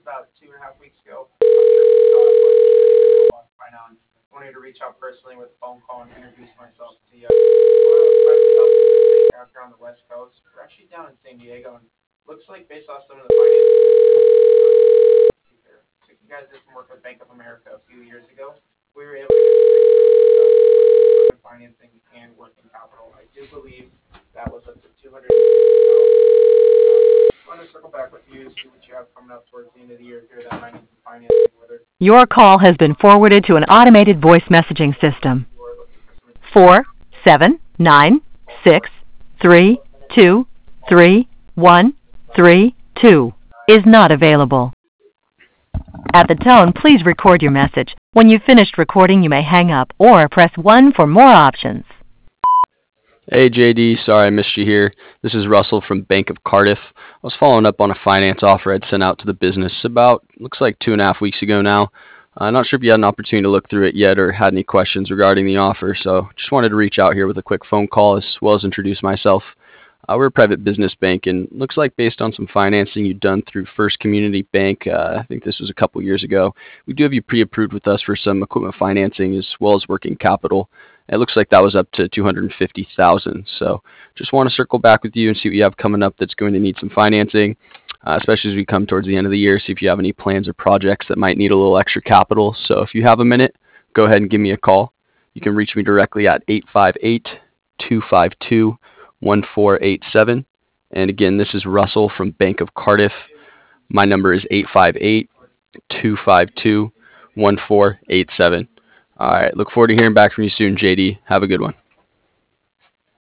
about 2.5 weeks ago. I'm sure you saw it by now. And wanted to reach out personally with a phone call and introduce myself to you. Out here on the West Coast. We're actually down in San Diego, and looks like based off some of the finances, you guys did some work with Bank of America a few years ago. We were able to get financing and working capital. I do believe that was up to 200. I want to circle back with you, see what you have coming up towards the end of the year here that might need some financing. Whether Your call has been forwarded to an automated voice messaging system. 47963233132 is not available. At the tone, please record your message. When you've finished recording, you may hang up or press 1 for more options. Hey JD, sorry I missed you here. This is Russell from Bank of Cardiff. I was following up on a finance offer I'd sent out to the business about, looks like 2.5 weeks ago now. I'm not sure if you had an opportunity to look through it yet or had any questions regarding the offer, so just wanted to reach out here with a quick phone call as well as introduce myself. We're a private business bank, and looks like based on some financing you've done through First Community Bank, I think this was a couple years ago, we do have you pre-approved with us for some equipment financing as well as working capital. It looks like that was up to $250,000. So just want to circle back with you and see what you have coming up that's going to need some financing, especially as we come towards the end of the year. See if you have any plans or projects that might need a little extra capital. So if you have a minute, go ahead and give me a call. You can reach me directly at 858-252-1487. And again, this is Russell from Bank of Cardiff. My number is 858-252-1487. All right, look forward to hearing back from you soon, JD. Have a good one.